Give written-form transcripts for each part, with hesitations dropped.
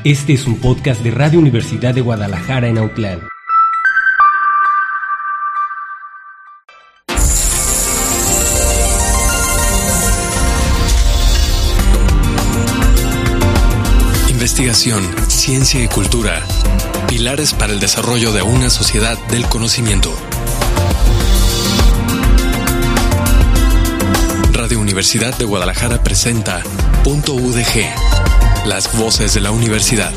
Este es un podcast de Radio Universidad de Guadalajara en Autlán. Investigación, ciencia y cultura. Pilares para el desarrollo de una sociedad del conocimiento. Radio Universidad de Guadalajara presenta Punto UDG. Las voces de la universidad.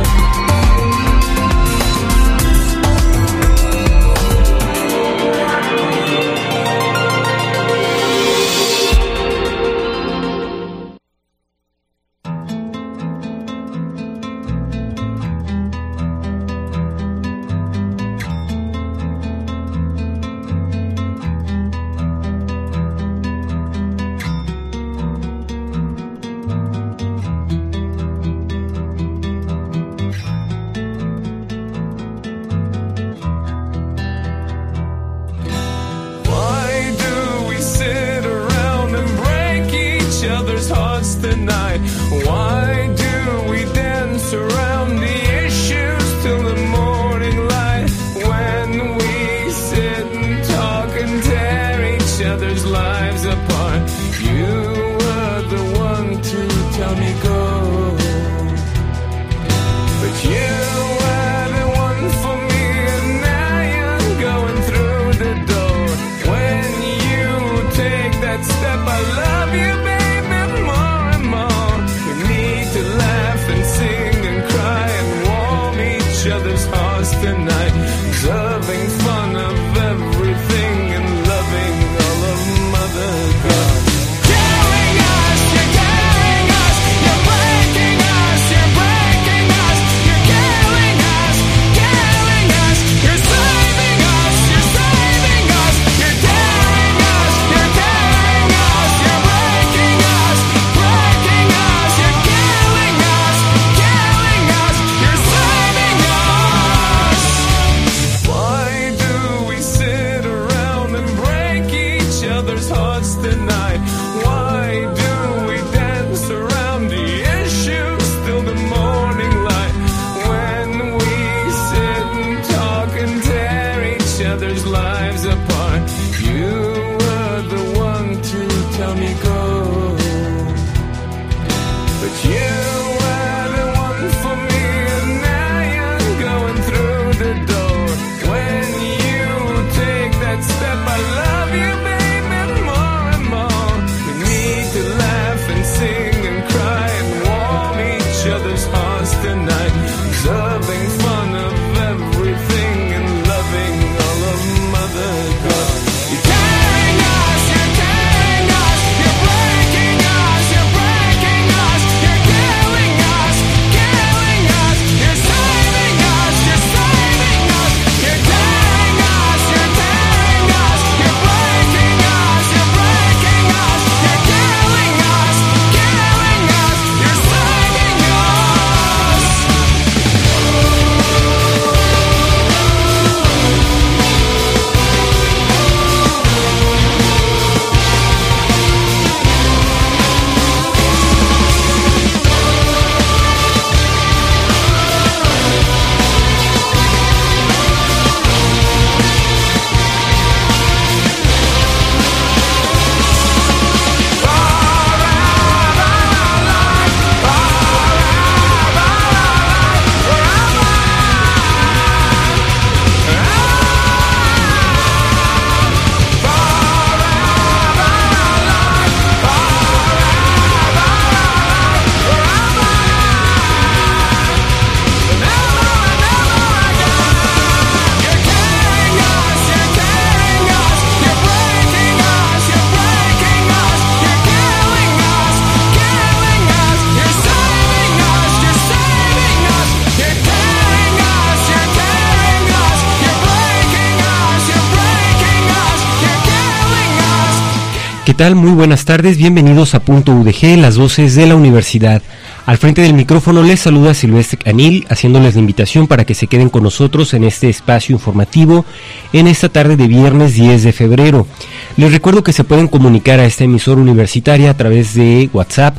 ¿Qué tal? Muy buenas tardes, bienvenidos a Punto UDG, las voces de la universidad. Al frente del micrófono les saluda Silvestre Canil, haciéndoles la invitación para que se queden con nosotros en este espacio informativo en esta tarde de viernes 10 de febrero. Les recuerdo que se pueden comunicar a esta emisora universitaria a través de WhatsApp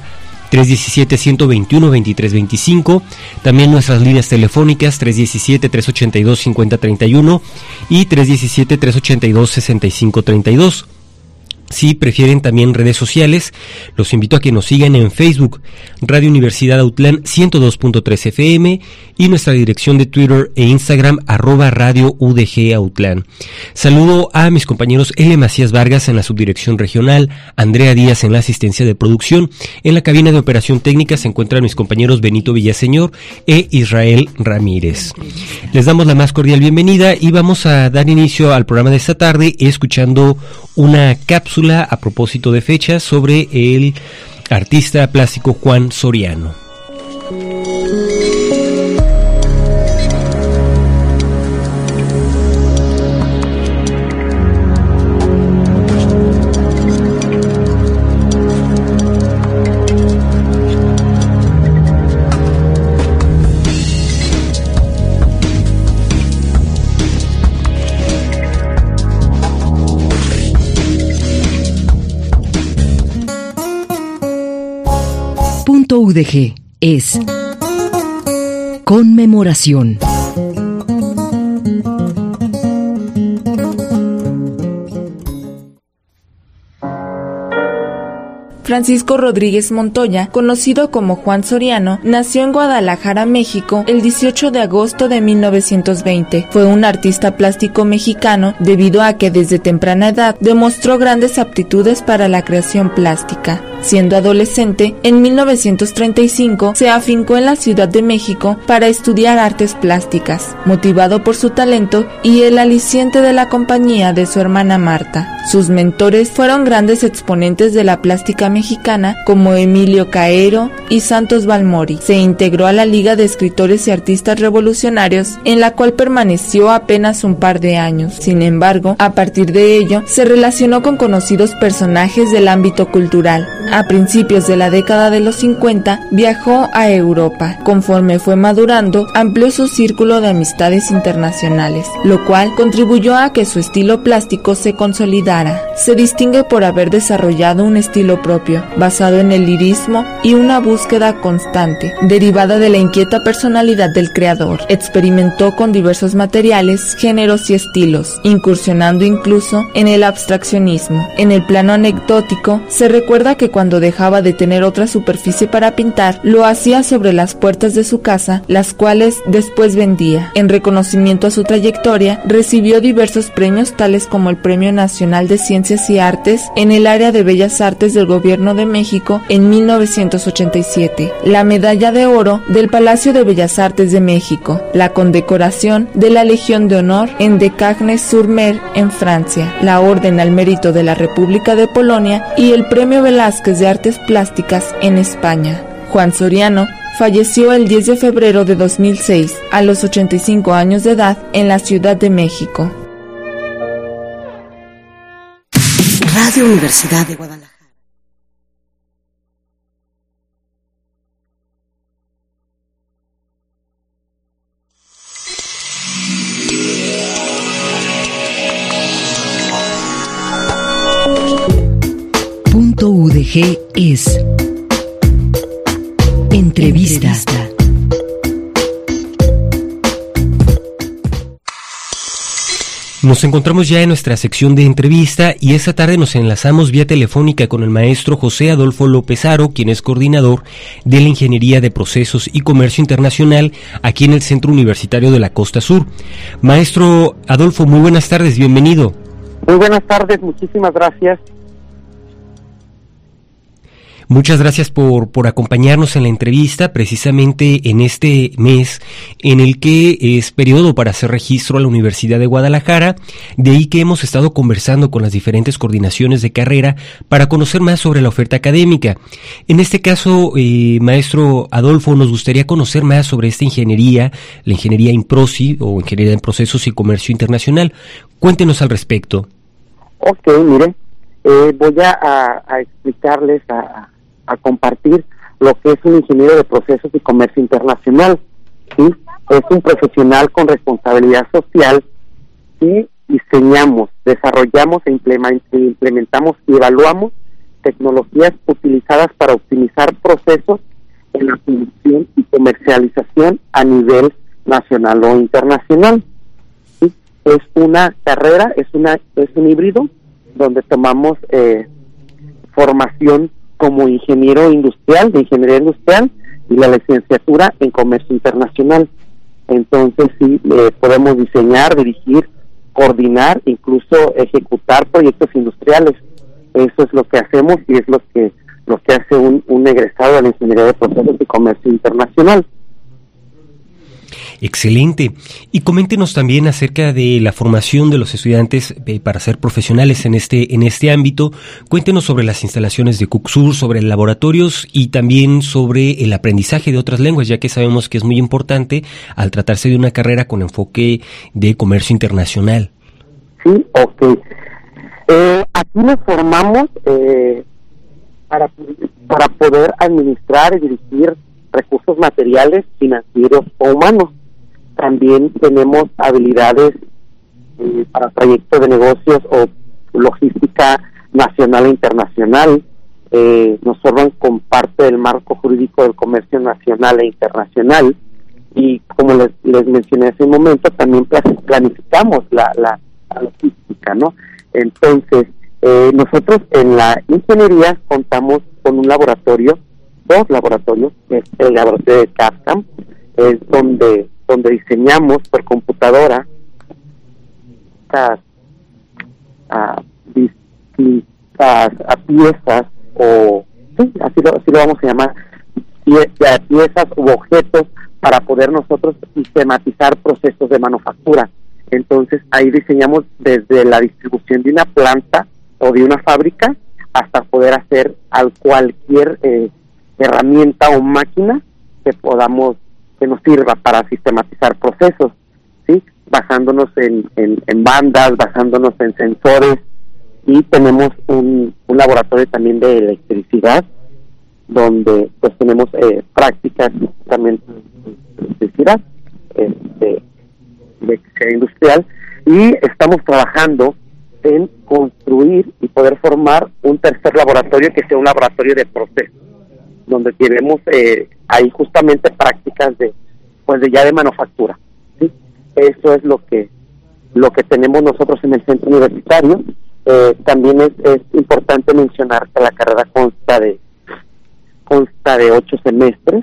317-121-2325, también nuestras líneas telefónicas 317-382-5031 y 317-382-6532. Si prefieren también redes sociales, los invito a que nos sigan en Facebook, Radio Universidad Autlán 102.3 FM y nuestra dirección de Twitter e Instagram @Radio UDG Autlán. Saludo a mis compañeros L. Macías Vargas en la subdirección regional, Andrea Díaz en la asistencia de producción. En la cabina de operación técnica se encuentran mis compañeros Benito Villaseñor e Israel Ramírez. Les damos la más cordial bienvenida y vamos a dar inicio al programa de esta tarde escuchando una cápsula a propósito de fechas sobre el artista plástico Juan Soriano. UDG es conmemoración. Francisco Rodríguez Montoya, conocido como Juan Soriano, nació en Guadalajara, México, el 18 de agosto de 1920. Fue un artista plástico mexicano debido a que desde temprana edad demostró grandes aptitudes para la creación plástica. Siendo adolescente, en 1935 se afincó en la Ciudad de México para estudiar artes plásticas, motivado por su talento y el aliciente de la compañía de su hermana Marta. Sus mentores fueron grandes exponentes de la plástica mexicana como Emilio Caero y Santos Balmori. Se integró a la Liga de Escritores y Artistas Revolucionarios, en la cual permaneció apenas un par de años. Sin embargo, a partir de ello, se relacionó con conocidos personajes del ámbito cultural. A principios de la década de los 50, viajó a Europa. Conforme fue madurando, amplió su círculo de amistades internacionales, lo cual contribuyó a que su estilo plástico se consolidara. Se distingue por haber desarrollado un estilo propio, basado en el lirismo y una búsqueda constante, derivada de la inquieta personalidad del creador. Experimentó con diversos materiales, géneros y estilos, incursionando incluso en el abstraccionismo. En el plano anecdótico, se recuerda que cuando dejaba de tener otra superficie para pintar, lo hacía sobre las puertas de su casa, las cuales después vendía. En reconocimiento a su trayectoria, recibió diversos premios tales como el Premio Nacional de Ciencias y Artes en el área de Bellas Artes del Gobierno de México en 1987, la Medalla de Oro del Palacio de Bellas Artes de México, la condecoración de la Legión de Honor en de Cagnes-sur-Mer en Francia, la Orden al Mérito de la República de Polonia y el Premio Velázquez de Artes Plásticas en España. Juan Soriano falleció el 10 de febrero de 2006 a los 85 años de edad en la Ciudad de México. Radio Universidad de Guadalajara. Punto UDG es entrevista. Nos encontramos ya en nuestra sección de entrevista y esta tarde nos enlazamos vía telefónica con el maestro José Adolfo López Haro, quien es coordinador de la Ingeniería de Procesos y Comercio Internacional aquí en el Centro Universitario de la Costa Sur. Maestro Adolfo, muy buenas tardes, bienvenido. Muy buenas tardes, muchísimas gracias. Muchas gracias por acompañarnos en la entrevista, precisamente en este mes en el que es periodo para hacer registro a la Universidad de Guadalajara, de ahí que hemos estado conversando con las diferentes coordinaciones de carrera para conocer más sobre la oferta académica. En este caso, maestro Adolfo, nos gustaría conocer más sobre esta ingeniería, la ingeniería INPROSI o Ingeniería en Procesos y Comercio Internacional. Cuéntenos al respecto. Ok, miren, voy a explicarles, a compartir lo que es un ingeniero de procesos y comercio internacional. ¿Sí? Es un profesional con responsabilidad social y diseñamos, desarrollamos e implementamos y evaluamos tecnologías utilizadas para optimizar procesos en la producción y comercialización a nivel nacional o internacional. ¿Sí? Es una carrera, es un híbrido donde tomamos formación como ingeniero industrial, de ingeniería industrial, y la licenciatura en comercio internacional. Entonces sí, podemos diseñar, dirigir, coordinar, incluso ejecutar proyectos industriales. Eso es lo que hacemos y es lo que hace un egresado de la ingeniería de procesos y comercio internacional. Excelente. Y coméntenos también acerca de la formación de los estudiantes para ser profesionales en este ámbito. Cuéntenos sobre las instalaciones de CUCSUR, sobre laboratorios y también sobre el aprendizaje de otras lenguas, ya que sabemos que es muy importante al tratarse de una carrera con enfoque de comercio internacional. Sí, ok. Aquí nos formamos para poder administrar y dirigir recursos materiales, financieros o humanos. También tenemos habilidades para proyectos de negocios o logística nacional e internacional. Nos forman con parte del marco jurídico del comercio nacional e internacional. Y como les mencioné hace un momento, también planificamos la logística, ¿no? Entonces, nosotros en la ingeniería contamos con un laboratorio, 2 laboratorios, que es el laboratorio de CAFCAM, es donde diseñamos por computadora distintas piezas, o sí, así lo vamos a llamar, piezas u objetos para poder nosotros sistematizar procesos de manufactura. Entonces ahí diseñamos desde la distribución de una planta o de una fábrica hasta poder hacer cualquier herramienta o máquina que nos sirva para sistematizar procesos, ¿sí? Basándonos en bandas, basándonos en sensores, y tenemos un laboratorio también de electricidad donde pues tenemos prácticas también de electricidad, de electricidad industrial, y estamos trabajando en construir y poder formar un tercer laboratorio que sea un laboratorio de procesos, donde tenemos ahí justamente prácticas de manufactura, ¿sí? Eso es lo que tenemos nosotros en el centro universitario. También es importante mencionar que la carrera consta de 8 semestres,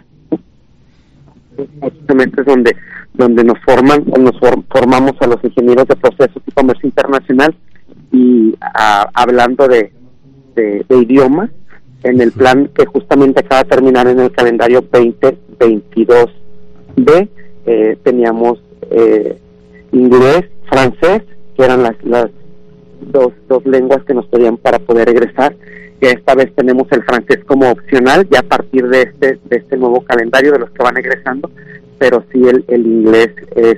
8 semestres donde nos formamos a los ingenieros de procesos y comercio internacional, y hablando de idiomas, en el plan que justamente acaba de terminar en el calendario 2022B, teníamos inglés, francés, que eran las dos lenguas que nos pedían para poder egresar. Y esta vez tenemos el francés como opcional, ya a partir de este nuevo calendario de los que van egresando, pero sí el inglés es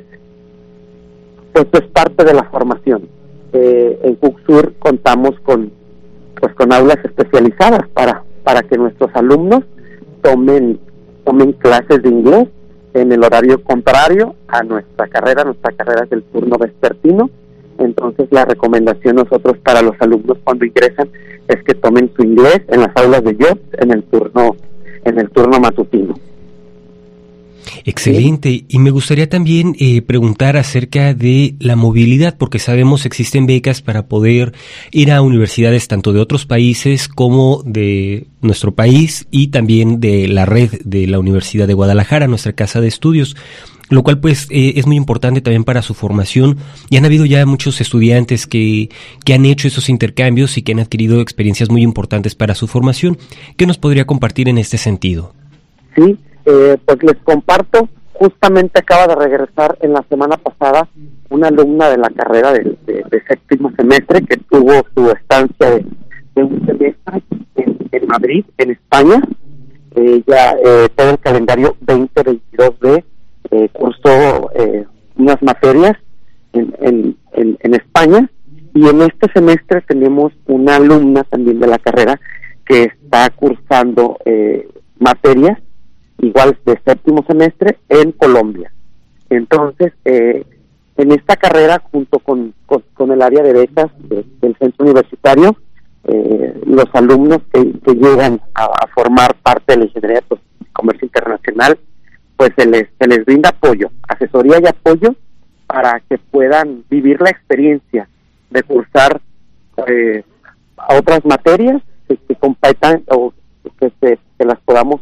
parte de la formación. En CUCSUR contamos con aulas especializadas para que nuestros alumnos tomen clases de inglés en el horario contrario a nuestra carrera. Nuestra carrera es del turno vespertino. Entonces la recomendación nosotros para los alumnos cuando ingresan es que tomen su inglés en las aulas de jobs en el turno matutino. Excelente. ¿Sí? Y me gustaría también preguntar acerca de la movilidad, porque sabemos existen becas para poder ir a universidades tanto de otros países como de nuestro país, y también de la red de la Universidad de Guadalajara, nuestra casa de estudios, lo cual pues es muy importante también para su formación, y han habido ya muchos estudiantes que han hecho esos intercambios y que han adquirido experiencias muy importantes para su formación. ¿Qué nos podría compartir en este sentido? Sí, pues les comparto, justamente acaba de regresar en la semana pasada una alumna de la carrera de séptimo semestre que tuvo su estancia de un semestre en Madrid, en España. Ella todo el calendario 2022B cursó unas materias en España, y en este semestre tenemos una alumna también de la carrera que está cursando materias igual de séptimo semestre en Colombia. Entonces, en esta carrera, junto con el área de becas del centro universitario, los alumnos que llegan a formar parte de la Ingeniería de Comercio Internacional, pues se les brinda apoyo, asesoría y apoyo para que puedan vivir la experiencia de cursar a otras materias que compitan o que las podamos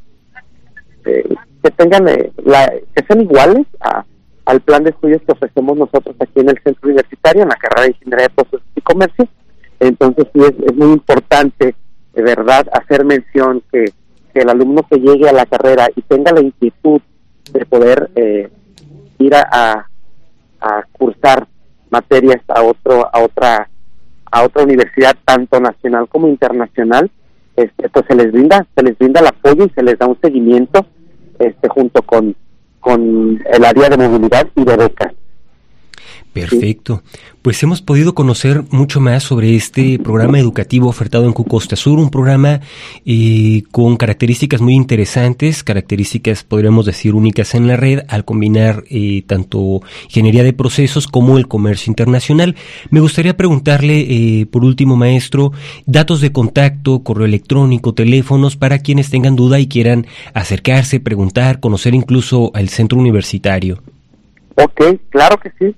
que tengan que sean iguales al plan de estudios que ofrecemos nosotros aquí en el centro universitario, en la carrera de Ingeniería de Procesos y Comercio. Entonces sí es muy importante, de verdad, hacer mención que el alumno que llegue a la carrera y tenga la inquietud de poder ir a cursar materias a otra universidad, tanto nacional como internacional, pues se les brinda el apoyo y se les da un seguimiento junto con el área de movilidad y de becas. Perfecto. Pues hemos podido conocer mucho más sobre este programa educativo ofertado en Costa Sur, un programa con características muy interesantes, características podríamos decir únicas en la red, al combinar tanto ingeniería de procesos como el comercio internacional. Me gustaría preguntarle, por último, maestro, datos de contacto, correo electrónico, teléfonos, para quienes tengan duda y quieran acercarse, preguntar, conocer incluso al centro universitario. Ok, claro que sí.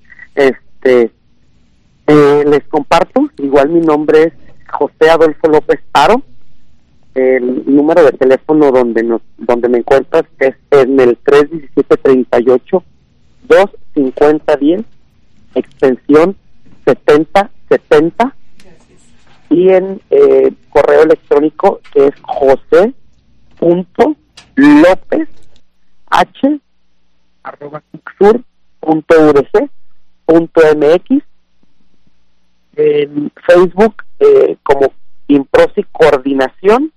Les comparto, igual mi nombre es José Adolfo López Aro. El número de teléfono donde me encuentras es en el 317-38-250-10, extensión 7070, y en correo electrónico que es jose.lopez@cucsur.udg.mx, en Facebook como Improsi Coordinación,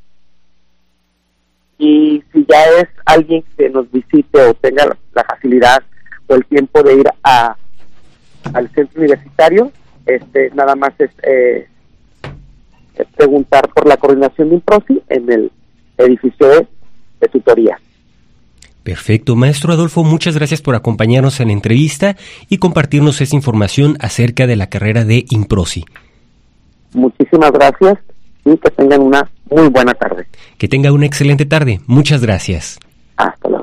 y si ya es alguien que nos visite o tenga la facilidad o el tiempo de ir al centro universitario, nada más es preguntar por la coordinación de Improsi en el edificio de tutoría. Perfecto. Maestro Adolfo, muchas gracias por acompañarnos en la entrevista y compartirnos esa información acerca de la carrera de Improsi. Muchísimas gracias y que tengan una muy buena tarde. Que tenga una excelente tarde. Muchas gracias. Hasta luego.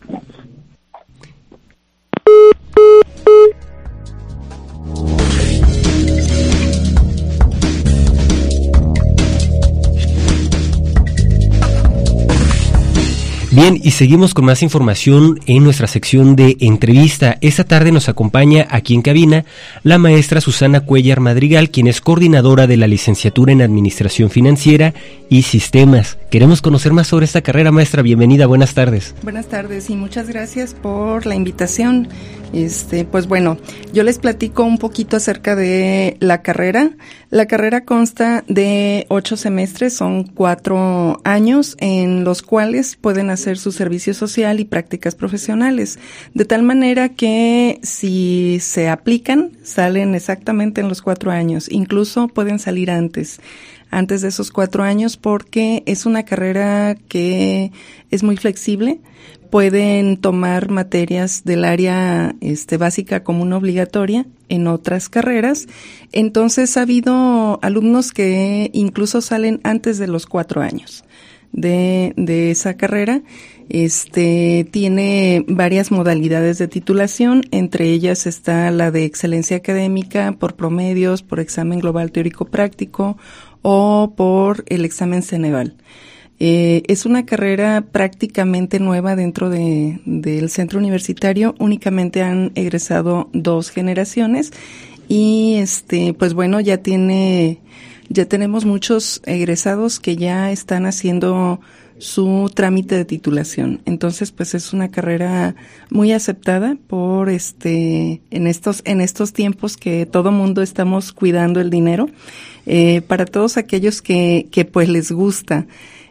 Bien, y seguimos con más información en nuestra sección de entrevista. Esta tarde nos acompaña aquí en cabina la maestra Susana Cuellar Madrigal, quien es coordinadora de la licenciatura en Administración Financiera y Sistemas. Queremos conocer más sobre esta carrera, maestra. Bienvenida, buenas tardes. Buenas tardes y muchas gracias por la invitación. Pues bueno, yo les platico un poquito acerca de la carrera. La carrera consta de 8 semestres, son 4 años en los cuales pueden hacer su servicio social y prácticas profesionales, de tal manera que si se aplican, salen exactamente en los 4 años, incluso pueden salir antes de esos 4 años, porque es una carrera que es muy flexible. Pueden tomar materias del área básica común obligatoria en otras carreras. Entonces ha habido alumnos que incluso salen antes de los 4 años de esa carrera. Tiene varias modalidades de titulación, entre ellas está la de excelencia académica por promedios, por examen global teórico práctico o por el examen Ceneval. Es una carrera prácticamente nueva dentro del centro universitario. Únicamente han egresado 2 generaciones y pues bueno, ya tenemos muchos egresados que ya están haciendo su trámite de titulación. Entonces, pues es una carrera muy aceptada por en estos tiempos que todo mundo estamos cuidando el dinero. Para todos aquellos que pues les gusta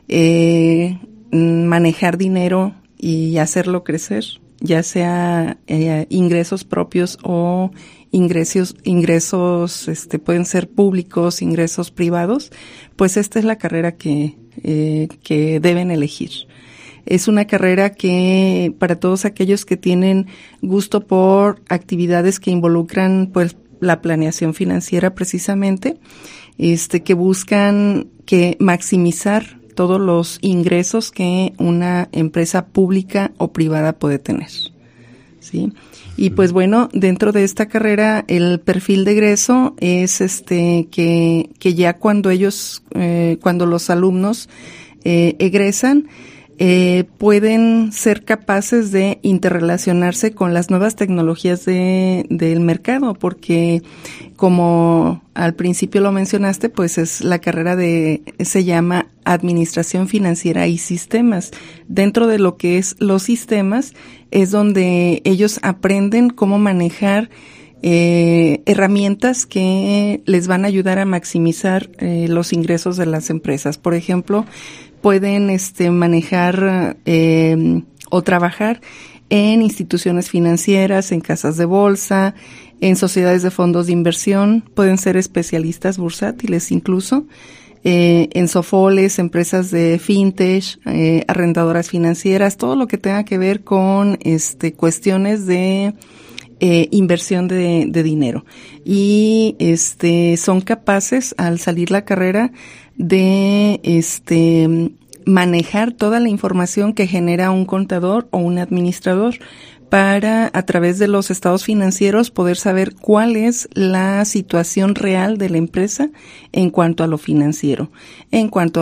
manejar dinero y hacerlo crecer, ya sea ingresos propios o ingresos pueden ser públicos, ingresos privados, pues esta es la carrera que deben elegir. Es una carrera que para todos aquellos que tienen gusto por actividades que involucran pues la planeación financiera precisamente, que buscan maximizar todos los ingresos que una empresa pública o privada puede tener, ¿sí? Y pues bueno, dentro de esta carrera el perfil de egreso es que ya cuando cuando los alumnos egresan, pueden ser capaces de interrelacionarse con las nuevas tecnologías del mercado, porque como al principio lo mencionaste, pues es la carrera se llama Administración Financiera y Sistemas. Dentro de lo que es los sistemas es donde ellos aprenden cómo manejar herramientas que les van a ayudar a maximizar los ingresos de las empresas. Por ejemplo, pueden manejar o trabajar en instituciones financieras, en casas de bolsa, en sociedades de fondos de inversión, pueden ser especialistas bursátiles incluso, en sofoles, empresas de fintech, arrendadoras financieras, todo lo que tenga que ver con cuestiones de inversión de dinero. Y son capaces al salir la carrera de manejar toda la información que genera un contador o un administrador para, a través de los estados financieros, poder saber cuál es la situación real de la empresa en cuanto a lo financiero, en cuanto a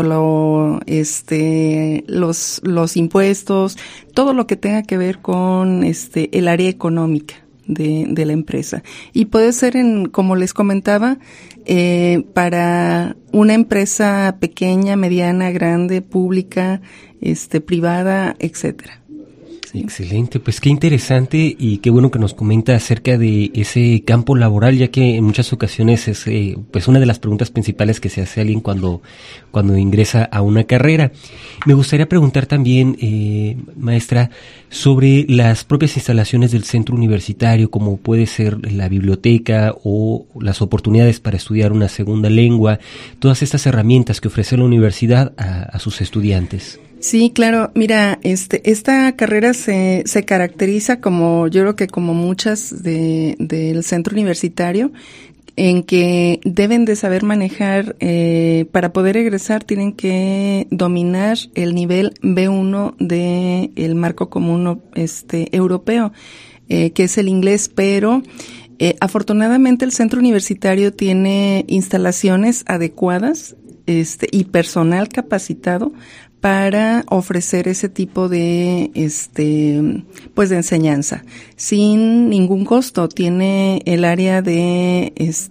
los impuestos, todo lo que tenga que ver con el área económica de la empresa. Y puede ser como les comentaba, para una empresa pequeña, mediana, grande, pública, privada, etcétera. Sí. Excelente, pues qué interesante y qué bueno que nos comenta acerca de ese campo laboral, ya que en muchas ocasiones es pues una de las preguntas principales que se hace a alguien cuando ingresa a una carrera. Me gustaría preguntar también, maestra, sobre las propias instalaciones del centro universitario, como puede ser la biblioteca o las oportunidades para estudiar una segunda lengua, todas estas herramientas que ofrece la universidad a sus estudiantes. Sí, claro. Mira, esta carrera se caracteriza yo creo que como muchas del centro universitario, en que deben de saber manejar, para poder egresar tienen que dominar el nivel B1 del marco común europeo, que es el inglés, pero afortunadamente el centro universitario tiene instalaciones adecuadas y personal capacitado para ofrecer ese tipo de pues de enseñanza sin ningún costo. Tiene el área de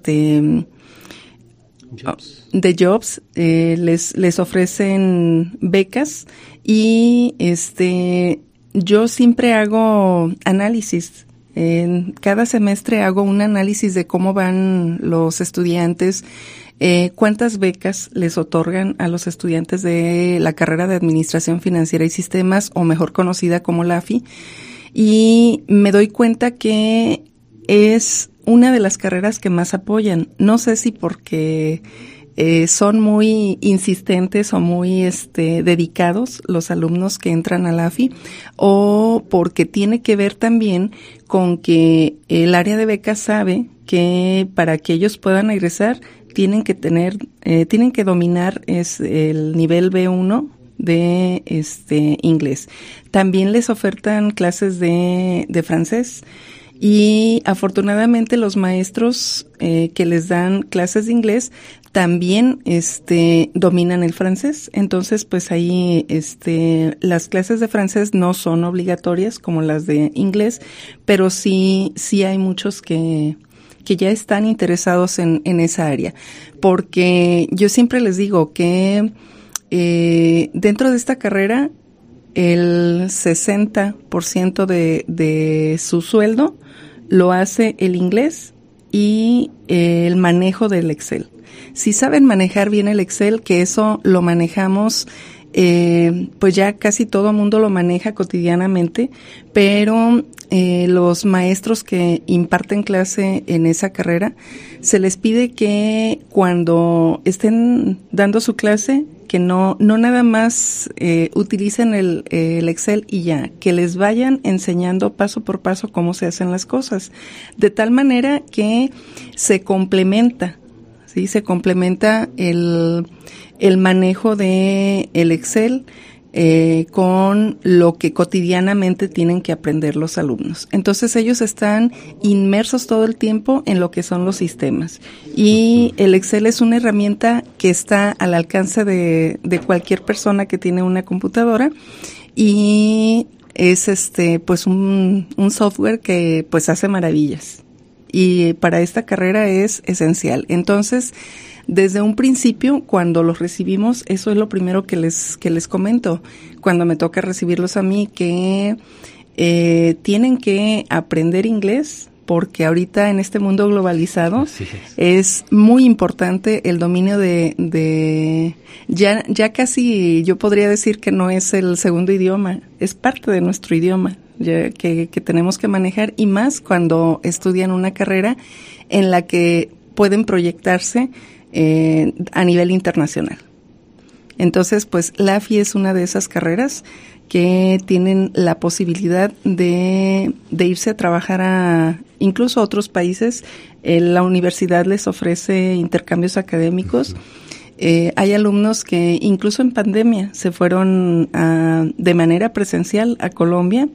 jobs, les ofrecen becas y yo siempre hago análisis. En cada semestre hago un análisis de cómo van los estudiantes, cuántas becas les otorgan a los estudiantes de la carrera de Administración Financiera y Sistemas, o mejor conocida como la AFI, y me doy cuenta que es una de las carreras que más apoyan. No sé si porque son muy insistentes o muy dedicados los alumnos que entran a la AFI, o porque tiene que ver también con que el área de becas sabe que para que ellos puedan egresar tienen que dominar el nivel B1 de inglés. También les ofertan clases de francés, y afortunadamente los maestros que les dan clases de inglés también dominan el francés. Entonces, pues ahí las clases de francés no son obligatorias como las de inglés, pero sí hay muchos que ya están interesados en esa área, porque yo siempre les digo que dentro de esta carrera el 60% de su sueldo lo hace el inglés y el manejo del Excel. Si saben manejar bien el Excel, que eso lo manejamos, pues ya casi todo mundo lo maneja cotidianamente, pero los maestros que imparten clase en esa carrera, se les pide que cuando estén dando su clase, que no nada más utilicen el Excel y ya, que les vayan enseñando paso por paso cómo se hacen las cosas, de tal manera que se complementa, ¿sí? Se complementa el manejo de el Excel con lo que cotidianamente tienen que aprender los alumnos. Entonces ellos están inmersos todo el tiempo en lo que son los sistemas. Y el Excel es una herramienta que está al alcance de cualquier persona que tiene una computadora, y es pues un software que pues hace maravillas. Y para esta carrera es esencial. Entonces, desde un principio, cuando los recibimos, eso es lo primero que les comento. Cuando me toca recibirlos a mí, que tienen que aprender inglés, porque ahorita en este mundo globalizado es muy importante el dominio de ya casi yo podría decir que no es el segundo idioma, es parte de nuestro idioma que tenemos que manejar, y más cuando estudian una carrera en la que pueden proyectarse a nivel internacional. Entonces, pues la AFI es una de esas carreras que tienen la posibilidad de irse a trabajar incluso a otros países. La universidad les ofrece intercambios académicos. Hay alumnos que incluso en pandemia se fueron de manera presencial a Colombia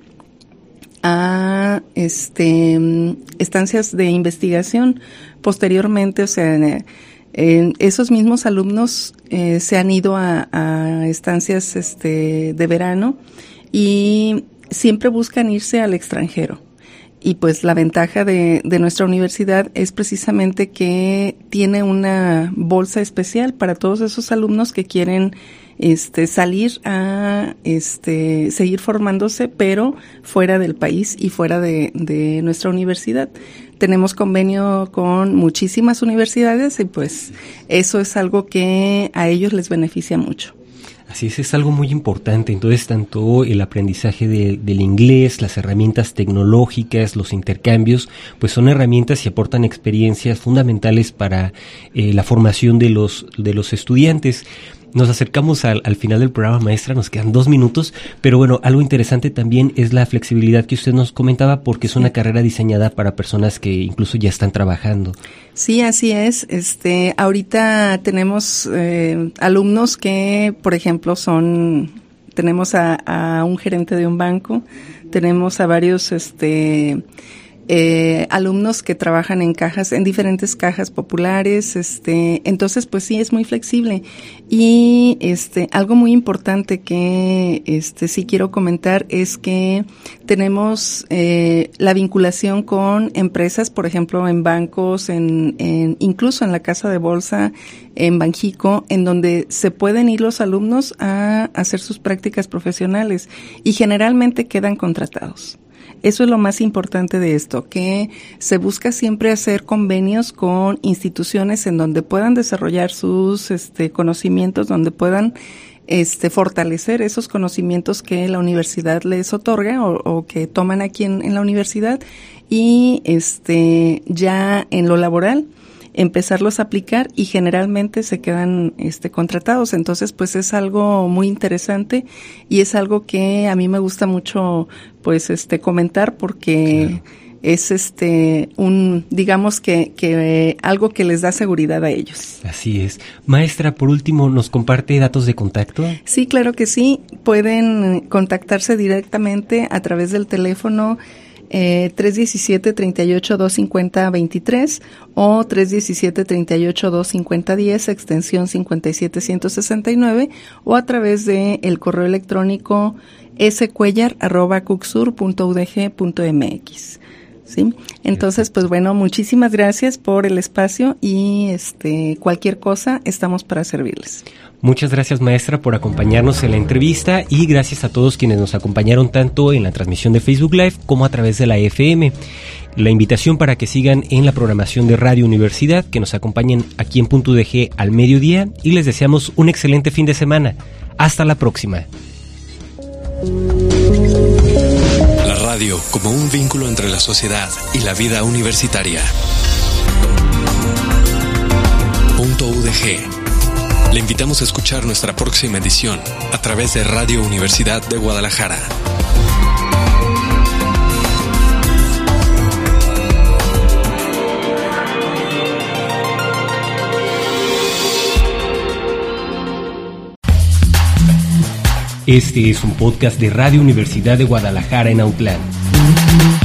a estancias de investigación. Posteriormente, o sea, esos mismos alumnos se han ido a estancias de verano, y siempre buscan irse al extranjero. Y pues la ventaja de nuestra universidad es precisamente que tiene una bolsa especial para todos esos alumnos que quieren salir a seguir formándose, pero fuera del país y fuera de nuestra universidad. Tenemos convenio con muchísimas universidades, y pues eso es algo que a ellos les beneficia mucho. Así es algo muy importante. Entonces, tanto el aprendizaje del inglés, las herramientas tecnológicas, los intercambios, pues son herramientas y aportan experiencias fundamentales para la formación de los estudiantes. Nos acercamos al final del programa, maestra, nos quedan 2 minutos, pero bueno, algo interesante también es la flexibilidad que usted nos comentaba, porque es una carrera diseñada para personas que incluso ya están trabajando. Sí, así es. Ahorita tenemos alumnos que, por ejemplo, tenemos a un gerente de un banco, tenemos a varios alumnos que trabajan en diferentes cajas populares, entonces pues sí, es muy flexible. Y algo muy importante que sí quiero comentar es que tenemos la vinculación con empresas, por ejemplo, en bancos, incluso en la casa de bolsa, en Banjico, en donde se pueden ir los alumnos a hacer sus prácticas profesionales, y generalmente quedan contratados. Eso es lo más importante de esto, que se busca siempre hacer convenios con instituciones en donde puedan desarrollar sus conocimientos, donde puedan fortalecer esos conocimientos que la universidad les otorga o que toman aquí en la universidad, y ya en lo laboral empezarlos a aplicar, y generalmente se quedan contratados. Entonces pues es algo muy interesante, y es algo que a mí me gusta mucho pues comentar, porque es digamos que algo que les da seguridad a ellos. Así es. Maestra, por último, ¿nos comparte datos de contacto? Sí, claro que sí. Pueden contactarse directamente a través del teléfono 317-38-250-23 o 317-38-250-10, extensión 57-169, o a través de el correo electrónico scuellar@cucsur.udg.mx. ¿Sí? Entonces, pues bueno, muchísimas gracias por el espacio, y cualquier cosa estamos para servirles. Muchas gracias, maestra, por acompañarnos en la entrevista, y gracias a todos quienes nos acompañaron tanto en la transmisión de Facebook Live como a través de la FM. La invitación para que sigan en la programación de Radio Universidad, que nos acompañen aquí en Punto UDG al mediodía, y les deseamos un excelente fin de semana. Hasta la próxima. La radio como un vínculo entre la sociedad y la vida universitaria. Punto UDG. Le invitamos a escuchar nuestra próxima edición a través de Radio Universidad de Guadalajara. Este es un podcast de Radio Universidad de Guadalajara en Autlán.